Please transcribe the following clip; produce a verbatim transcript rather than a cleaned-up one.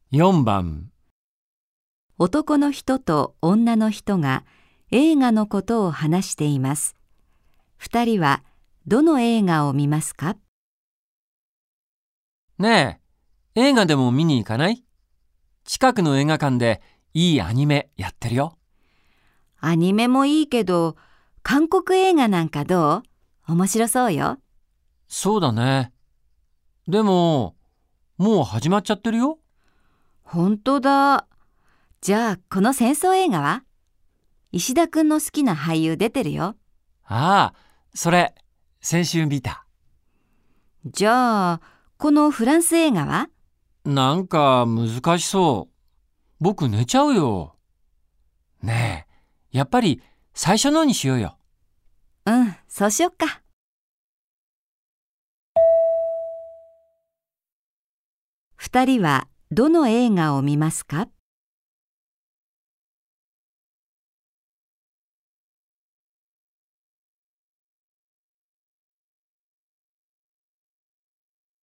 よんばん。 男の人と女の人が映画のことを話しています。二人はどの映画を見ますか？ ねえ、映画でも見に行かない？近くの映画館でいいアニメやってるよ。 アニメもいいけど、韓国映画なんかどう？面白そうよ。 そうだね。でも、もう始まっちゃってるよ。 ほんとだ。じゃあこの戦争映画は？石田くんの好きな俳優出てるよ。 ああ、それ、先週見た。 じゃあこのフランス映画は？ なんか難しそう。僕寝ちゃうよ。ねえ、やっぱり最初のにしようよ。 うん、そうしよっか。二人はどの映画を見ますか？